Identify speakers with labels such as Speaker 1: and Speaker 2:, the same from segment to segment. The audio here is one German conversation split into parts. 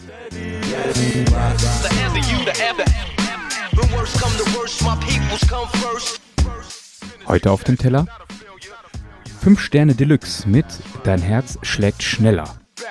Speaker 1: Heute auf dem Teller 5 Sterne Deluxe mit Dein Herz schlägt schneller.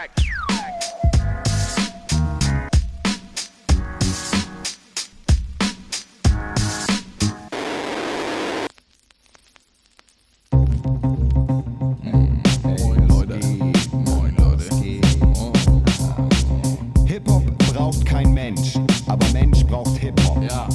Speaker 2: Hip-Hop braucht kein Mensch, aber Mensch braucht Hip-Hop. Ja.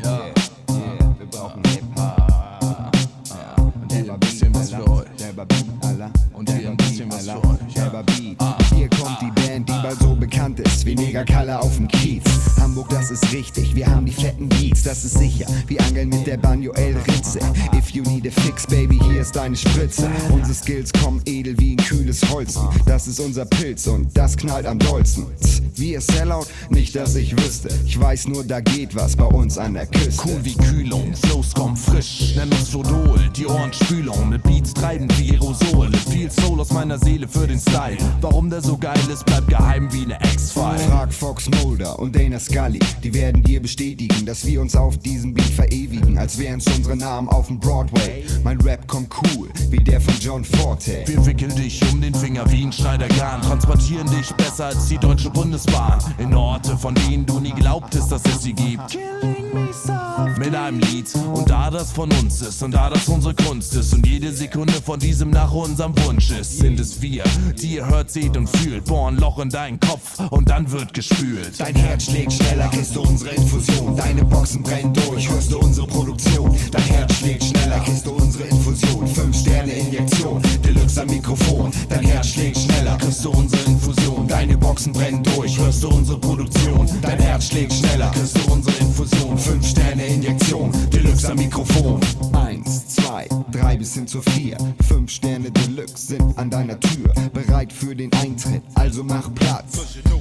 Speaker 2: Wir brauchen Hip-Hop. Und hier ein bisschen was für euch. Und hier ein bisschen was für euch. Hier kommt die Band, die bald so bekannt ist wie Negerkalle auf dem Kiez. Hamburg, das ist richtig, wir haben die fetten Beats, das ist sicher, wie Angeln mit der Banjo El Ritze. If you need a fix, baby, hier ist deine Spritze. Unsere Skills kommen edel wie ein kühles Holzen. Das ist unser Pilz und das knallt am dollsten. Wir Sellout, nicht dass ich wüsste. Ich weiß nur, da geht was bei uns an der Küste.
Speaker 3: Cool wie Kühlung, Flows kommen frisch, nenn uns Jodol, die Ohrenspülung. Mit Beats treiben wie Aerosol. Viel Soul aus meiner Seele für den Style. Warum der so geil ist, bleibt geheim wie eine X-File.
Speaker 2: Frag Fox Mulder und Dana Scully, die werden dir bestätigen, dass wir uns auf diesem Beat verewigen, als wären's unsere Namen auf dem Broadway. Mein Rap kommt cool, wie der von John Forte.
Speaker 3: Wir wickeln dich um den Finger wie ein Schneidergarn, transportieren dich besser als die Deutsche Bundesbahn. In Orte, von denen du nie glaubtest, dass es sie gibt. Mit einem Lied. Und da das von uns ist und da das unsere Kunst ist und jede Sekunde von diesem nach unserem Wunsch ist, sind es wir, die ihr hört, seht und fühlt. Bohren Loch in deinen Kopf und dann wird gespült.
Speaker 2: Dein Herz schlägt schneller, kriegst du unsere Infusion. Deine Boxen brennen durch, hörst du unsere Produktion. Dein Herz schlägt schneller, kriegst du unsere Infusion. 5 Sterne Injektion, Deluxe am Mikrofon. Dein Herz schlägt schneller, kriegst du unsere Infusion. Deine Boxen brennen durch, hörst du unsere Produktion. Dein Herz schlägt schneller, kriegst du unsere Infusion. 5 Sterne Injektion, Deluxe am Mikrofon. 1, 2, 3 bis hin zu 4. 5 Sterne Deluxe sind an deiner Tür, bereit für den Eintritt, also mach Platz.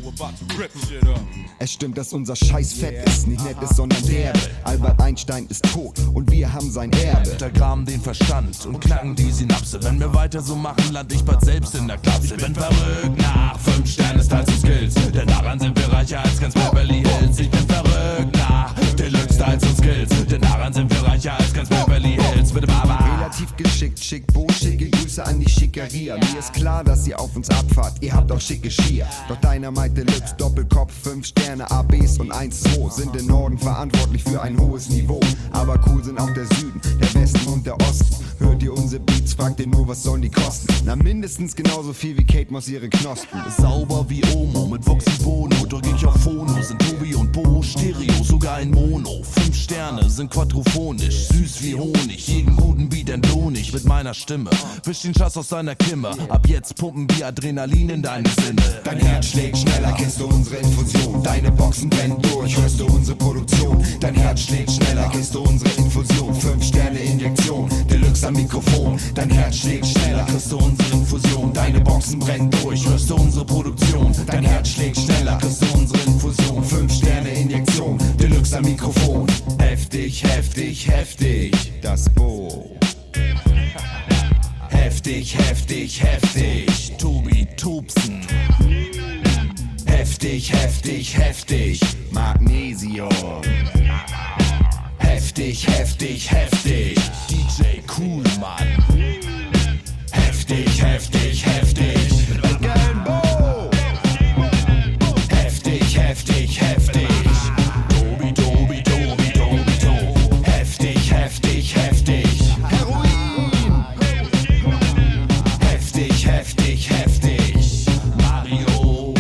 Speaker 2: Es stimmt, dass unser Scheiß fett ist, nicht nett ist, sondern derbe. Albert Einstein ist tot und wir haben sein Erbe.
Speaker 3: Untergraben den Verstand und knacken die Synapse. Wenn wir weiter so machen, land ich bald selbst in der Klasse. Ich bin verrückt nach 5 Sterne Styles und Skills, denn daran sind wir reicher als ganz Beverly Hills. Ich bin verrückt nach Deluxe Styles und Skills, denn daran sind wir reicher als ganz Beverly Hills. Bitte Baba.
Speaker 2: Relativ geschickt, schick Bo, schicke Grüße an die Schickeria. Mir ist klar, dass ihr auf uns abfahrt, ihr habt auch schicke Skier. Doch Dynamite Deluxe, Doppelkopf, 5 Sterne, ABs und 1-2 sind im Norden verantwortlich für ein hohes Niveau. Aber cool sind auch der Süden, der Westen und der Osten. Hört ihr unsere Beats, fragt ihr nur, was sollen die kosten? Na mindestens genauso viel wie Kate Moss ihre Knospen.
Speaker 3: Sauber wie Omo, mit Vox und Bono, drück ich auf Phono, sind Tobi und Bo, Stereo, sogar in Mono. 5 Sterne sind quadrophonisch, süß wie Honig, jeden guten Beat entlohn ich mit meiner Stimme. Wisch den Schatz aus deiner Kimme, ab jetzt pumpen wir Adrenalin in deine Sinne.
Speaker 2: Dein Herz schlägt schneller, kennst du unsere Infusion. Deine Boxen brennen durch, hörst du unsere Produktion. Dein Herz schlägt schneller, kennst du unsere Infusion. 5 Sterne Injektion, Deluxe am Mikrofon. Dein Herz schlägt schneller, kriegst du unsere Infusion. Deine Boxen brennen durch, hörst du unsere Produktion. Dein Herz schlägt schneller, kriegst du unsere Infusion. 5 Sterne Injektion, Deluxe am Mikrofon. Heftig, heftig, heftig, das Bo. Heftig, heftig, heftig,
Speaker 3: Tobi Tobsen.
Speaker 2: Heftig, heftig, heftig, Magnesium. Heftig, heftig, heftig,
Speaker 3: DJ Coolmann.
Speaker 2: heftig, heftig, heftig, Bo. Heftig, heftig, heftig,
Speaker 3: Tobi, Tobi, Tobi, Tobi, Tobi.
Speaker 2: heftig, heftig, heftig, Heroin. Heftig, heftig, heftig,
Speaker 3: Mario.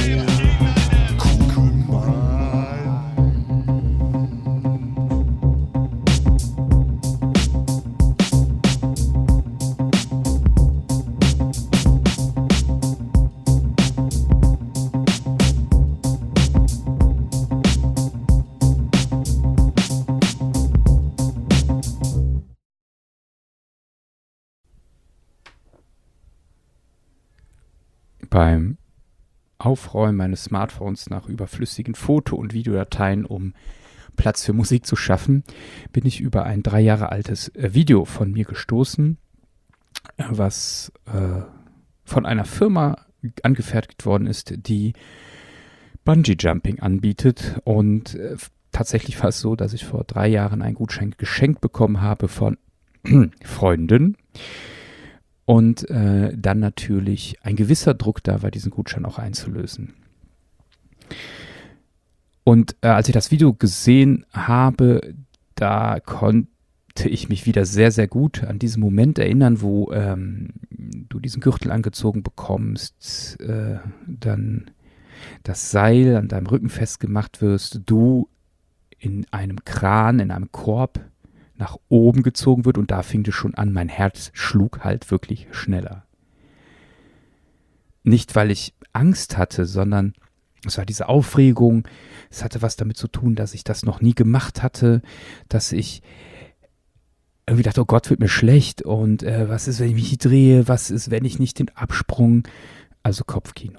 Speaker 1: Beim Aufräumen meines Smartphones nach überflüssigen Foto- und Videodateien, um Platz für Musik zu schaffen, bin ich über ein 3 Jahre altes Video von mir gestoßen, was von einer Firma angefertigt worden ist, die Bungee-Jumping anbietet. Und tatsächlich war es so, dass ich vor 3 Jahren einen Gutschein geschenkt bekommen habe von Freunden. Und dann natürlich ein gewisser Druck da war, diesen Gutschein auch einzulösen. Und als ich das Video gesehen habe, da konnte ich mich wieder sehr, sehr gut an diesen Moment erinnern, wo du diesen Gürtel angezogen bekommst, dann das Seil an deinem Rücken festgemacht wirst, du in einem Kran, in einem Korb nach oben gezogen wird und da fing es schon an, mein Herz schlug halt wirklich schneller. Nicht, weil ich Angst hatte, sondern es war diese Aufregung, es hatte was damit zu tun, dass ich das noch nie gemacht hatte, dass ich irgendwie dachte, oh Gott, wird mir schlecht und was ist, wenn ich mich nicht drehe, was ist, wenn ich nicht den Absprung, also Kopfkino.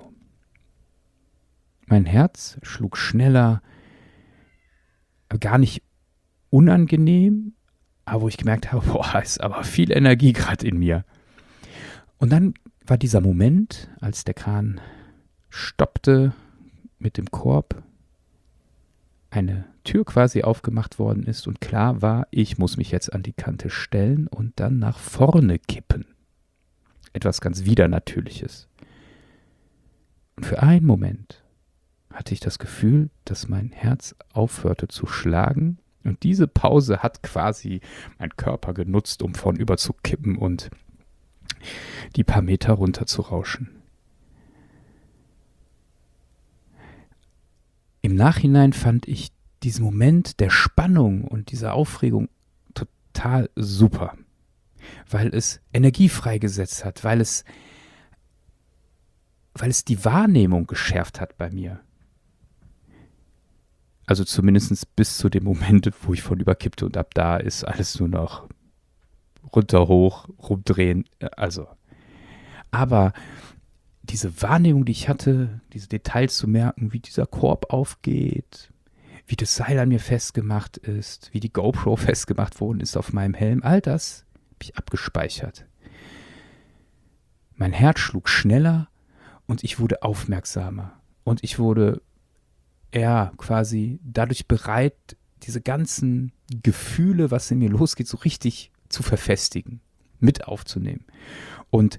Speaker 1: Mein Herz schlug schneller, gar nicht unangenehm, aber wo ich gemerkt habe, boah, ist aber viel Energie gerade in mir. Und dann war dieser Moment, als der Kran stoppte mit dem Korb, eine Tür quasi aufgemacht worden ist und klar war, ich muss mich jetzt an die Kante stellen und dann nach vorne kippen. Etwas ganz Widernatürliches. Und für einen Moment hatte ich das Gefühl, dass mein Herz aufhörte zu schlagen und diese Pause hat quasi mein Körper genutzt, um vornüber zu kippen und die paar Meter runter zu rauschen. Im Nachhinein fand ich diesen Moment der Spannung und dieser Aufregung total super, weil es Energie freigesetzt hat, weil es die Wahrnehmung geschärft hat bei mir. Also zumindest bis zu dem Moment, wo ich vornüberkippte und ab da ist alles nur noch runter, hoch, rumdrehen, also. Aber diese Wahrnehmung, die ich hatte, diese Details zu merken, wie dieser Korb aufgeht, wie das Seil an mir festgemacht ist, wie die GoPro festgemacht worden ist auf meinem Helm, all das habe ich abgespeichert. Mein Herz schlug schneller und ich wurde aufmerksamer. Und ich wurde quasi dadurch bereit, diese ganzen Gefühle, was in mir losgeht, so richtig zu verfestigen, mit aufzunehmen. Und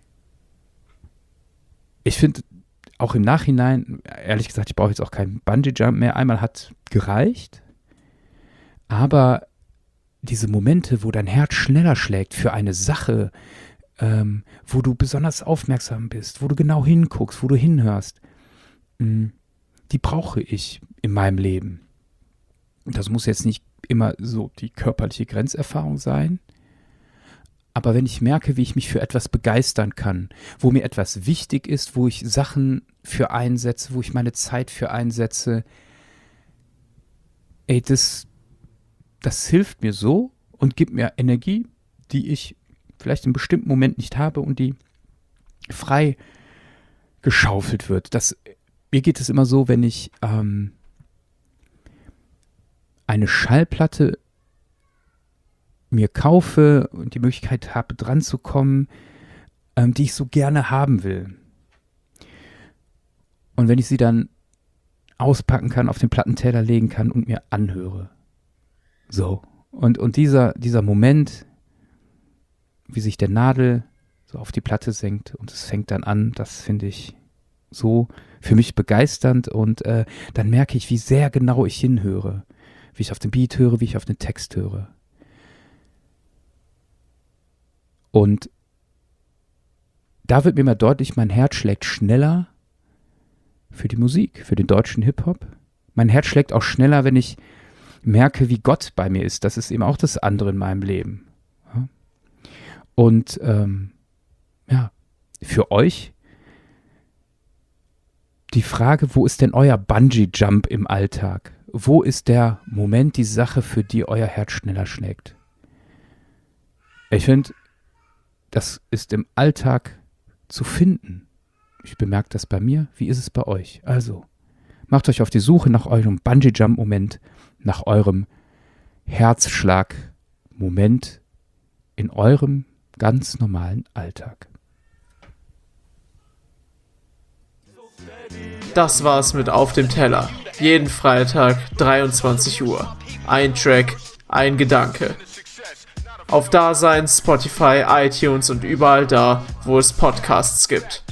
Speaker 1: ich finde auch im Nachhinein, ehrlich gesagt, ich brauche jetzt auch keinen Bungee-Jump mehr. Einmal hat gereicht, aber diese Momente, wo dein Herz schneller schlägt für eine Sache, wo du besonders aufmerksam bist, wo du genau hinguckst, wo du hinhörst, die brauche ich in meinem Leben. Das muss jetzt nicht immer so die körperliche Grenzerfahrung sein, aber wenn ich merke, wie ich mich für etwas begeistern kann, wo mir etwas wichtig ist, wo ich Sachen für einsetze, wo ich meine Zeit für einsetze, das hilft mir so und gibt mir Energie, die ich vielleicht in einem bestimmten Moment nicht habe und die frei geschaufelt wird. Mir geht es immer so, wenn ich eine Schallplatte mir kaufe und die Möglichkeit habe, dran zu kommen, die ich so gerne haben will. Und wenn ich sie dann auspacken kann, auf den Plattenteller legen kann und mir anhöre. So. Und dieser Moment, wie sich der Nadel so auf die Platte senkt und es fängt dann an, das finde ich so für mich begeisternd und dann merke ich, wie sehr genau ich hinhöre, wie ich auf den Beat höre, wie ich auf den Text höre. Und da wird mir mal deutlich, mein Herz schlägt schneller für die Musik, für den deutschen Hip-Hop. Mein Herz schlägt auch schneller, wenn ich merke, wie Gott bei mir ist. Das ist eben auch das andere in meinem Leben. Ja. Und für euch die Frage, wo ist denn euer Bungee-Jump im Alltag? Wo ist der Moment, die Sache, für die euer Herz schneller schlägt? Ich finde, das ist im Alltag zu finden. Ich bemerke das bei mir. Wie ist es bei euch? Also, macht euch auf die Suche nach eurem Bungee-Jump-Moment, nach eurem Herzschlag-Moment in eurem ganz normalen Alltag.
Speaker 4: Das war's mit Auf dem Teller. Jeden Freitag, 23 Uhr. Ein Track, ein Gedanke. Auf Dasein, Spotify, iTunes und überall da, wo es Podcasts gibt.